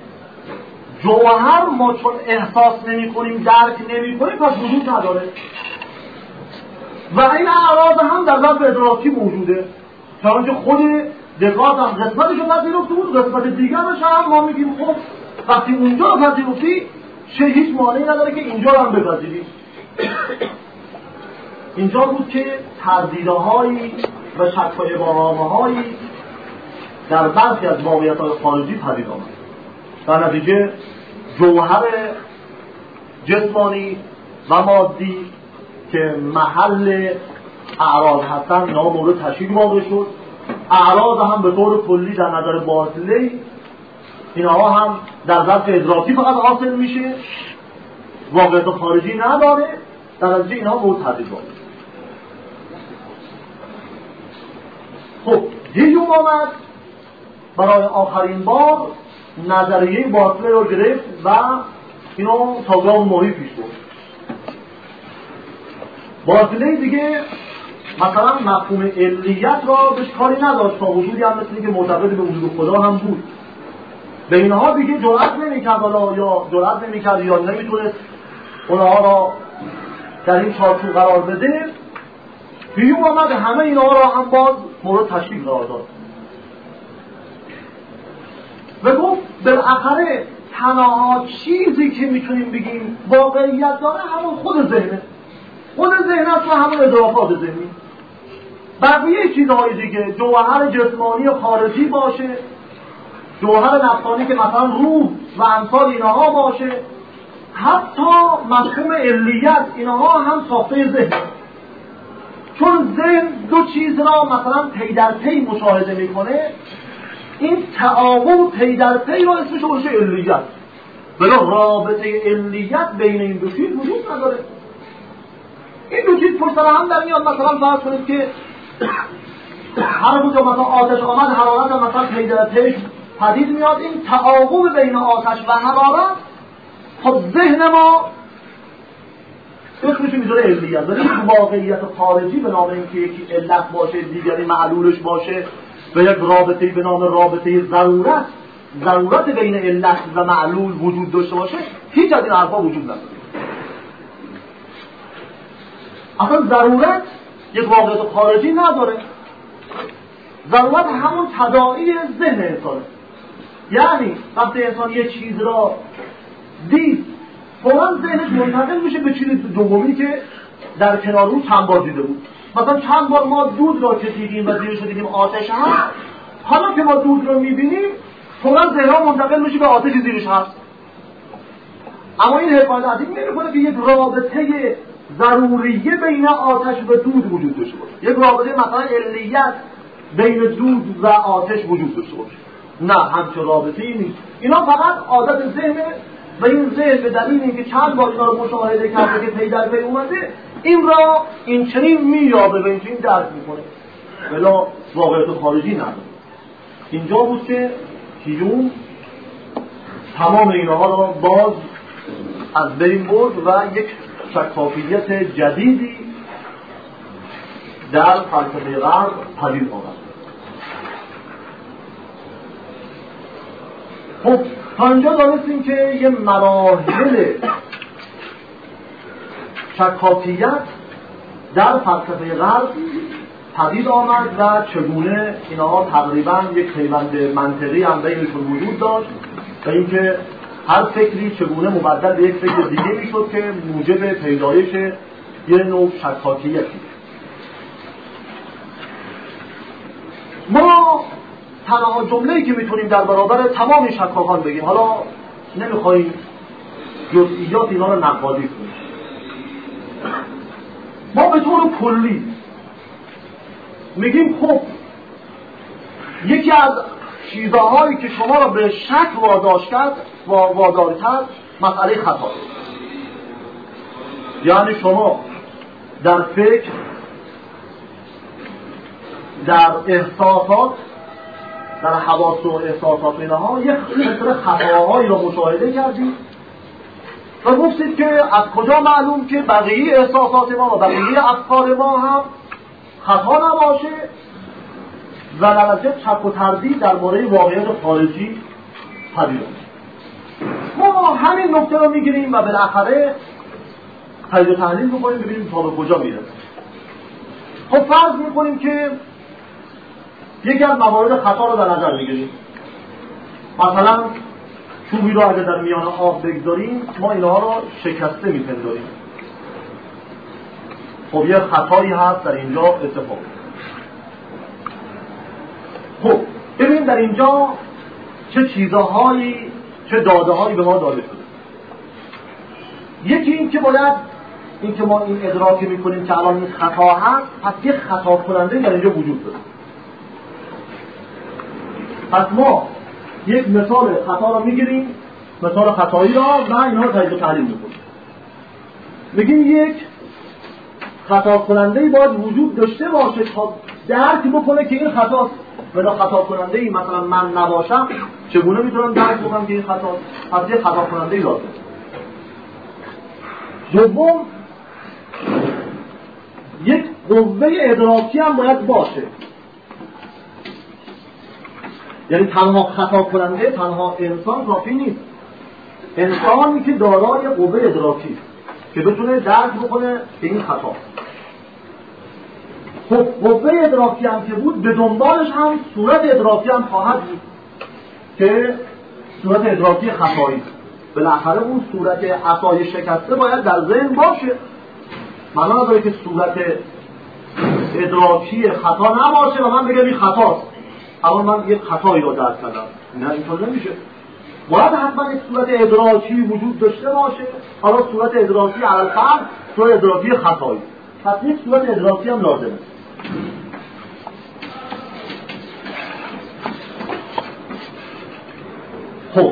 Speaker 1: جوهر ما چون احساس نمی کنیم، درک نمی کنیم، پس وجود نداره. و این اعراض هم در ظرف ادراکی موجوده، چون که خود دکارت هم قسمتش رو پذیرفته بود، قسمت دیگرش هم ما میگیم خب وقتی اونجا رو پذیرفتی، چه هیچ مانعی نداره که اینجا رو هم بپذیریم. اینجا بود که تردیدهایی و شک‌های ابهام‌هایی در برخی از واقعیت‌های خارجی پدید آمد. در نتیجه جوهر جسمانی و مادی که محل اعراض هستن، اینا مورد تشکیل واقع شد. اعراض هم به طور کلی در نظر باطلی اینها هم در ظرف ادراکی فقط حاصل میشه، واقعیت خارجی نداره. در نتیجه اینها مورد تردید واقع شد. خب هیوم آمد برای آخرین بار نظریه باطله رو گرفت و اینو تا گام ماهی پیش برد. باطله دیگه مثلا مفهوم علیت را بهش کاری نداشت، تا وجودی هم مثل اینکه معتقد به وجود خدا هم بود. به اینها دیگه جرأت نمی‌کرد، حالا یا جرأت نمی‌کرد یا نمی‌تونست اونها را در این چارچوب قرار بده. هیوم آمد همه اینها را هم باز مورد تشکیک قرار داد و گفت بالاخره تنها چیزی که میتونیم بگیم واقعیت داره همون خود ذهنه، خود ذهن است و همون ادراکات ذهنی. بقیه چیزهای دیگه، جوهر جسمانی خارجی باشه، جوهر نفسانی که مثلا روح و امثال اینها باشه، حتی مفهوم علیت اینها هم ساخته ذهن. چون ذهن دو چیز را مثلا پی در پی مشاهده میکنه، این تعاقب پی در پی را اسمش باشه علیت. بلا رابطه علیت بین این دو چیز وجود نداره. این دو چیز پشت سر هم در میاد. مثلا فرض کنید که هر کجا مثلا آتش آمد، حرارت هم مثلا پی در پی پدید میاد. این تعاقب بین آتش و حرارت خب ذهن ما اسمش میذاره علیت. ولی واقعیت خارجی به نام اینکه یکی علت باشه، دیگری معلولش باشه و یک رابطه‌ای به نام رابطه ضرورت، ضرورت بین علت و معلول وجود داشته باشه، هیچ از این حرفا وجود نداره. اصلا ضرورت یک واقعیت خارجی نداره. ضرورت همون تداعی ذهن انسانه. یعنی وقتی انسان یه چیز را دید، فوراً ذهنش منتقل میشه به چیز دومی که در کنار او چند بار دیده بود. مثلا چند بار ما دود را که دیدیم و زیرش دیدیم آتش هست، حالا که ما دود را میبینیم فوراً ذهن منتقل میشه به آتش زیرش هست. اما این حکایت از این نمی‌کنه که یک رابطه ضروریه بین آتش و دود وجود داشته باشه، یک رابطه مثلا علیت بین دود و آتش وجود داشته باشه. نه، همچون رابطه‌ای نیست. اینا فقط عادت ذهنه و این ذهن به دلیل اینکه چند بار اینا رو مشاهده کرده که پی در پی اومده، این را این چنین میابه و این چنین درک میکنه، بلا واقعیت خارجی نداره. اینجا بود که هیوم تمام اینها را باز از بین برد و یک شکافیت جدیدی در فلسفه غرب پدید آورد. خب تا اینجا دانستیم که یه مراحل شکاکیت در فلسفه غرب پدید آمد و چگونه اینها تقریبا یک پیوند منطقی هم بینشون وجود داشت و اینکه هر فکری چگونه مبدل به یک فکر دیگه میشد که موجب پیدایش یه نوع شکاکیتی. ما تنها جمله‌ای که میتونیم در برابر تمام شکاکان بگیم، حالا نمیخوایم جزئیات اینا رو نقادی کنیم، ما به طور کلی میگیم خب یکی از چیزهایی که شما را به شک واداشت کرد و وادار کرد مسئله خطا، یعنی شما در فکر، در احساسات، در حواس و احساسات اینها یک قطر خطاهایی را مشاهده کردید و گفتید که از کجا معلوم که بقیه احساسات ما و بقیه افکار ما هم خطا نباشه و لذت شک و تردید در مورد واقعیت خارجی پدید آمد. ما همین نکته رو میگیریم و بالاخره تجزیه و تحلیل میکنیم ببینیم تا به کجا میرسه. خب فرض میکنیم که یکی از موارد خطا رو در نظر میگیریم، مثلا چوبی رو اگه در میان آب بگذاریم ما اینها رو شکسته میپنداریم. خب یه خطایی هست در اینجا اتفاق. خب ببینیم در اینجا چه چیزهایی، چه داده‌هایی به ما داده شده. یکی این که باید این که ما این ادراک میکنیم که الان این خطا هست، پس یه خطا کننده در اینجا وجود داره. پس ما یک مثال خطا رو میگیریم، مثال خطایی را و اینها رو تجزیه و تحلیل میکنیم. میگیم یک خطا کننده باید وجود داشته باشه تا درک بکنه که این خطاست. ولی خطا کننده ای مثلا من نباشم چگونه میتونم درک بکنم که این خطاست؟ پس یک خطا کننده ای لازم. دوم، یک قوه ادراکی هم باید باشه. یعنی تنها خطا کننده تنها انسان کافی نیست. انسانی که دارای قوه ادراکی که بتونه درک بکنه که این خطا. خب قوه ادراکی هم که بود، به دنبالش هم صورت ادراکی هم خواهد بود که صورت ادراکی خطایی. بالاخره اون صورت عصای شکسته باید در ذهن باشه. معنا نداره که صورت ادراکی خطا نباشه و من بگم این خطاست. اما من یک خطایی رو درک کردم. نه اینطور نمیشه. باید حتما یک صورت ادراکی وجود داشته باشه. حالا صورت ادراکی علی فرض صورت ادراکی خطایی. پس یک صورت ادراکی هم لازمه. خب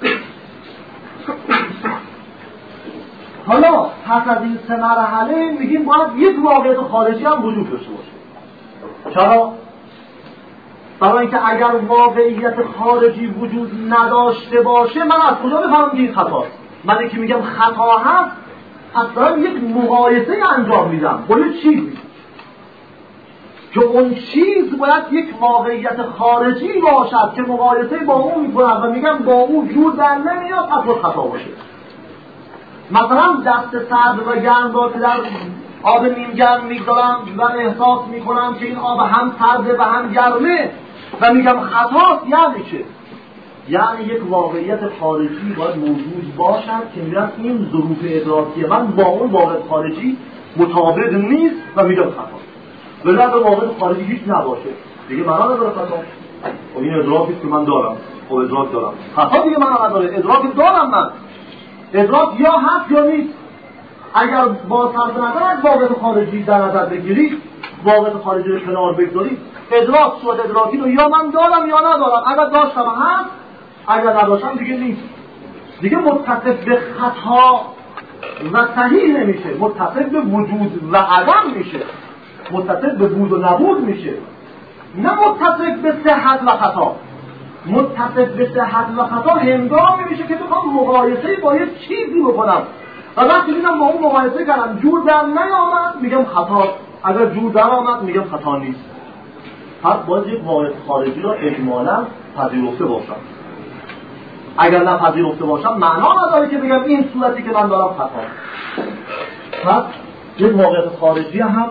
Speaker 1: حالا پس از این سه مرحله میگیم باید یک واقعیت خارجی هم وجود داشته باشه. چرا؟ برای اینکه اگر واقعیت خارجی وجود نداشته باشه من از کجا بفهمم که این خطاست؟ من که میگم خطا هست پس دارم یک مقایسه انجام میدم با یک چیزی که اون چیز باید یک واقعیت خارجی باشد که مقایسه با اون میکنم و میگم با اون جور در نمیاد پس خطا باشه. مثلا دست سرد و گرم را که در آب نیم گرم میگذارم و احساس میکنم که این آب هم سرده و هم گرمه و میگم خطاست، یعنی چه؟ یعنی یک واقعیت خارجی باید موجود باشد که میگم این ظروف ادراکی من با اون واقعیت خارجی مطابق نیست و میگم خطاست. ولی اگر واقعیت خارجی هیچ نباشه دیگه معنا نداره خطا. و این ادراکی که من دارم، خب ادراک دارم، خطا دیگه معنا نداره. ادراک دارم من، ادراک یا هست یا نیست. اگر با صرف نظر از واقعیت خارجی در نظر بگیرید، واقعیت خارجی رو کنار بگذارید، ادراک صورت ادراکی رو یا من دارم یا ندارم. اگر داشتم هست، اگر نداشتم دیگه نیست. دیگه متصف به خطا و صحیح نمیشه، متصف به وجود و عدم میشه، متصف به بود و نبود میشه، نه متصف به صحت و خطا. متصف به صحت و خطا هنگامی میشه که بخوام مقایسه با یک چیزی بکنم و وقتی میگم با اون مقایسه کردم جور در نیامد میگم خطا، اگر جور در آمد میگم خطا نیست. پس باید یک واقعیت خارجی را اجمالا پذیرفته باشم. اگر نپذیرفته باشم معنا نداره که بگم این صورتی که من دارم خطاست. پس یک واقعیت خارجی هم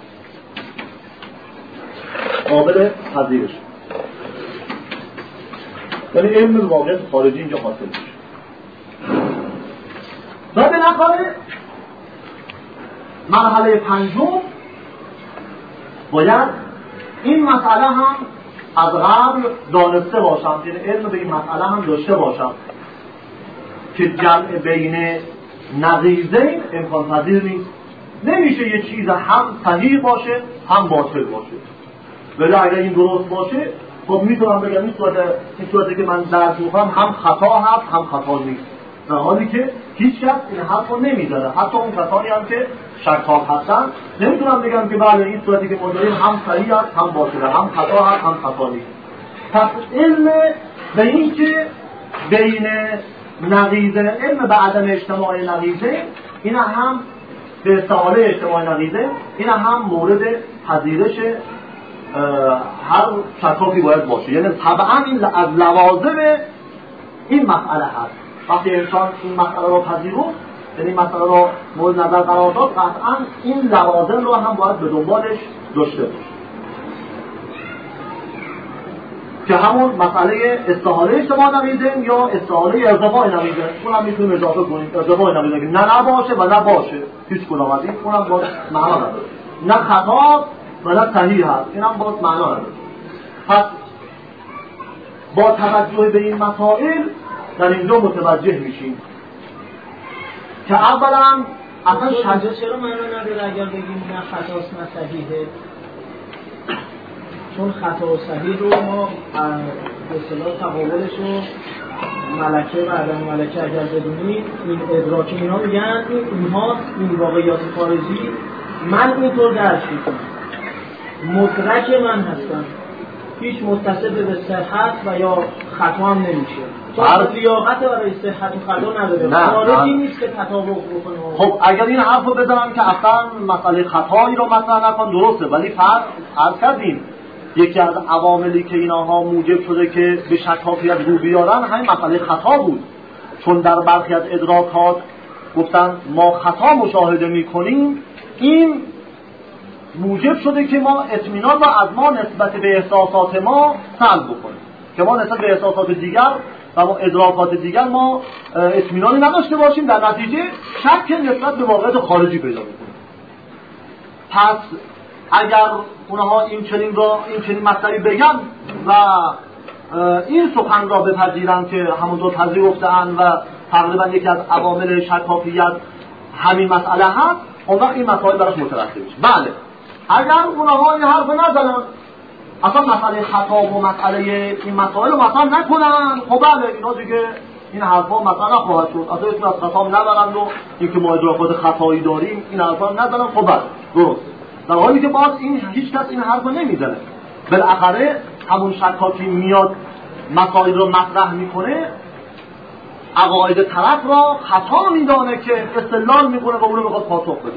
Speaker 1: قابل پذیرش، یعنی علم واقعیت خارجی اینجا حاصل میشه. و بالاخره مرحله پنجم باید این مسئله هم از قبل دانسته باشم، یعنی علم به این مسئله هم داشته باشم که جمع بین نقیضین امکان پذیر نیست. نمیشه یه چیز هم صحیح باشه هم باطل باشه. ولی اگر این درست باشه خب میتونم بگم این صورت این صورتی که من درک میکنم هم خطا هست هم خطا نیست، در حالی که هیچ کس این حرف رو نمیزده. حتی اون کسانی هم که شکاک هستن نمیتونم بگم که بله این صورتی که ما داریم هم صحیح هست هم باطله، هم خطا هست هم خطا نیست. پس علم به این که بین نقیضه، علم به عدم اجتماع نقیضه، این هم به استحاله اجتماع نقیضه، این هم مورد پذیرش هر شکاکی باید باشه. یعنی طبعا این از لوازم این مسئله هست. وقتی انسان این مسئله رو پذیرفت، یعنی این مسئله رو مورد نظر قرار داد، قطعا این لوازم رو هم باید به دنبالش داشته باشه که همون مسئله استحاله اجتماع نقیضه یا استحاله ارتفاع نقیضه. اون هم میتونیم اضافه کنیم ارتفاع نقیضه که نه نباشه و نه باشه، هیچ کدوم از این اون هم باز معنا نداره، نه خطا و نه صحیح هست، این هم باز معنا نداره. پس با توجه به این مسائل در اینجا متوجه میشیم که اولا اصلا
Speaker 2: شجاع چرا معنا نداره اگر بگیم نه خطاست نه صحیحه؟ چون خطا و صحیح رو ما به اصطلاح تقابلش رو ملکه و عدم ملکه اگر بدونید، این ادراک اینا میگن این اینها این واقعیات خارجی من اینطور درک میکنم، مدرک من هستم، هیچ متصل به صحت و یا خطا هم نمیشه، چون لیاقت برای صحت و خطا نداره، خارجی نیست که تطابق بکنه.
Speaker 1: خب اگر این حرف رو بزنم که اصلا مسئله خطایی رو مطرح نکن، درسته، ولی فرض فرض کردیم یکی از عواملی که اینها موجب شده که به شکافیت رو بیارن همین مسئله خطا بود، چون در برخی از ادراکات گفتن ما خطا مشاهده میکنیم، این موجب شده که ما اطمینان را از ما نسبت به احساسات ما سلب بکنیم، که ما نسبت به احساسات دیگر و ما ادراکات دیگر ما اطمینانی نداشته باشیم، در نتیجه شک نسبت به واقعیت خارجی پیدا بکنیم. پس اگر اونها این چنین را این چنین مطلبی بگن و این سخن را بپذیرن که همونطور پذیرفته‌اند و تقریبا یکی از عوامل شکافیت همین مسئله هست، اون وقت این مسائل براش مترتب میشه. بله اگر اونها این حرف نزنن، اصلا مسئله خطا و مسئله این مسائل رو مطرح نکنن، خب بله اینا دیگه این حرفا مطرح نخواهد شد، اصلا اسم از خطا نبرند و اینکه ما ادراکات خطایی داریم این حرفا نزنن، خب بله درست، در حالی که باز این هیچ کس این حرفو نمیزنه. بالاخره همون شکاکی میاد مسائل رو مطرح میکنه، عقاید طرف را خطا میدانه که استدلال میکنه و اون رو میخواد پاسخ بده،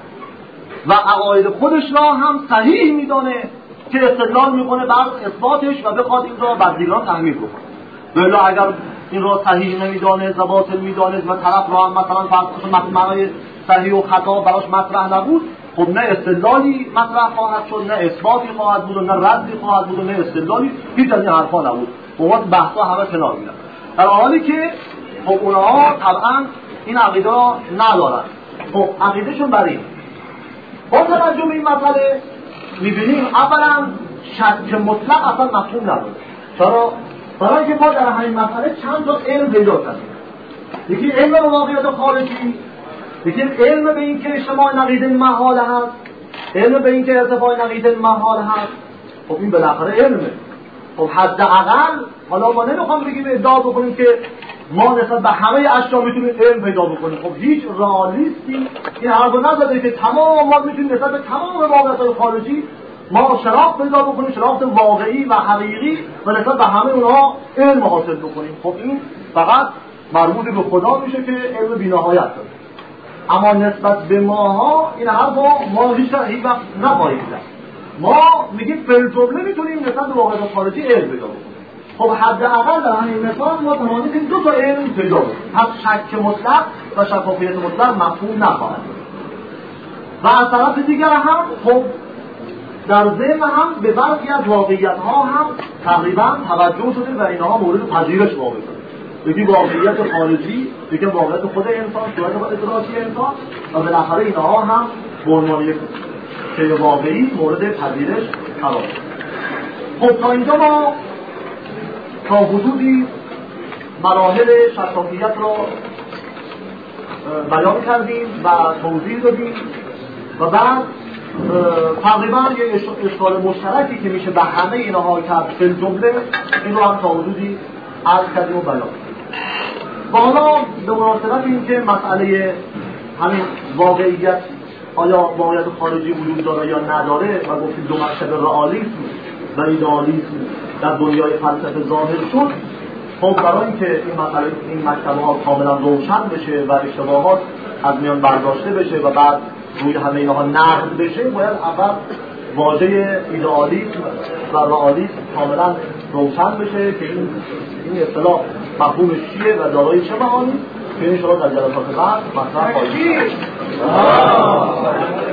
Speaker 1: و عقاید خودش را هم صحیح میدانه که استدلال میکنه بر اثباتش و بخواد این را بر دیگران تحمیل بکنه. ولی اگر این را صحیح نمیدانه و باطل میدانه و طرف را هم مثلا فرض معنای صحیح و خطا براش مطرح نبود، خب نه استدلالی مطرح خواهد شد، نه اثباتی خواهد بود و نه ردی خواهد بود و نه استدلالی، هیچ از این حرفا نبود. اون بحثا همه کنار میرن، در حالی که خب اونها طبعا این عقیده را ندارن. خب عقیدهشون بر این، با توجه به این مسئله میبینیم اولا شک مطلق اصلا مفهوم نداره. چرا؟ برای اینکه ما در همین مسئله چند تا علم پیدا کردیم. یکی علم به واقعیت خارجی، یکی علم به این که اجتماع نقیضه محال هست، علم به این که ارتفاع نقیضه محال هست. خب این بالاخره علمه. خب حداقل حالا ما نمیخوام بگیم ادعا بکنیم که ما نسبت به همه اشیا میتونیم علم پیدا بکنیم. خب هیچ رئالیستی این حرفو نزده که تمام ما میتونیم نسبت به تمام واقعیت خارجی ما شناخت پیدا بکنیم، شناخت واقعی و حقیقی، و نسبت به همه اونها علم حاصل بکنیم. خب این فقط مربوط به خدا میشه که علم بی‌نهایت داره. اما نسبت به ماها این حرفو ما هیچ وقت نخواهیم زد. ما میگیم فی‌الجمله میتونیم نسبت به واقعیت خارجی علم پیدا بکنیم. خب حداقل در همین مثال ما توانستیم دو تا علم پیدا کنیم. پس شک مطلق و شفافیت مطلق مفهوم نخواهد و از طرف دیگر هم خب در ذهن هم به برخی از واقعیت ها هم تقریبا توجه شده و اینها مورد پذیرش واقع شده. یکی واقعیت خارجی، یکی واقعیت خود انسان، صورت ادراکی انسان و بالاخره اینها هم به عنوان یک شیء واقعی مورد پذیرش قرار گرفت. خب تا اینجا ما تا حدودی مراحل شفافیت را بیان کردیم و توضیح دادیم و بعد تقریبا یک اشکال مشترکی که میشه به همه اینها کرد فی الجمله این رو هم تا حدودی عرض کردیم و بیان. و حالا به مناسبت این که مسئله همین واقعیت آیا واقعیت خارجی وجود داره یا نداره و گفتیم دو مکتب رئالیسم و ایدئالیسم در دنیای فلسفه ظاهر شد، خب برای اینکه این مسئله این مکتب‌ها کاملا روشن بشه و اشتباهات از میان برداشته بشه و بعد روی همه اینها نقد بشه، باید اول واژه ایدئالیسم و رئالیسم کاملا روشن بشه که این این اصطلاح مفهومش چیه و دارای چه معانی که ان شاءالله در جلسات بعد مطرح خواهیم.